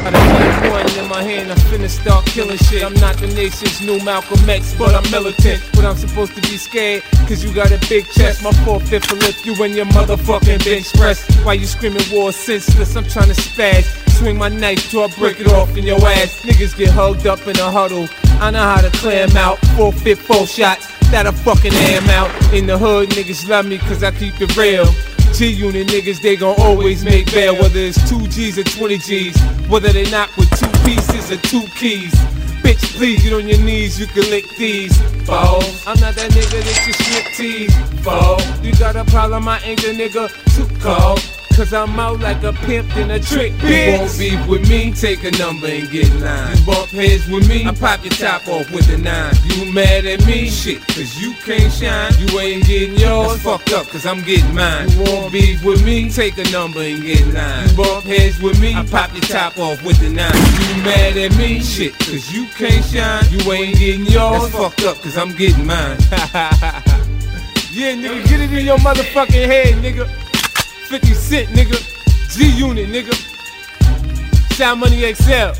I done got one in my hand, I'm finna start killing shit. I'm not the nation's new Malcolm X, but I'm militant. But I'm supposed to be scared, cause you got a big chest. My 4/5 will lift you in your motherfucking bench press. Why you screaming war senseless? I'm trying to spaz. Swing my knife till I break it off in your ass. Niggas get hugged up in a huddle. I know how to clear 'em out. 4/5, 4 shots, that'll fucking air 'em out. In the hood, niggas love me cause I keep it real. G-Unit niggas, they gon' always make bail. Whether it's 2 G's or 20 G's. Whether they knock with 2 pieces or 2 keys. Bitch, please get on your knees, you can lick these balls. I'm not that nigga that you slip tease. Ball, you got a problem, I ain't the nigga to call. Cause I'm out like a pimp in a trick, bitch. You won't beef with me, take a number and get 9. You bump heads with me, I pop your top off with a 9. You mad at me? Shit, cause you can't shine. You ain't getting yours, that's fucked up cause I'm getting mine. You won't beef with me, take a number and get 9. You bump heads with me, I pop your top off with a 9. You mad at me? Shit, cause you can't shine. You ain't getting yours, that's fucked up cause I'm getting mine. Yeah, nigga, get it in your motherfucking head, nigga. 50 Cent, nigga. G-Unit, nigga. Sound Money XL.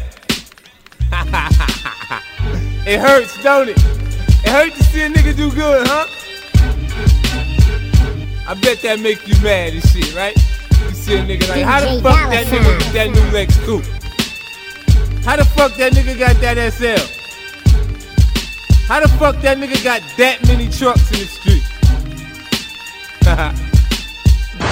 It hurts, don't it? It hurts to see a nigga do good, huh? I bet that make you mad and shit, right? You see a nigga like, how the fuck that nigga get that new Lex coupe? How the fuck that nigga got that SL? How the fuck that nigga got that many trucks in the street?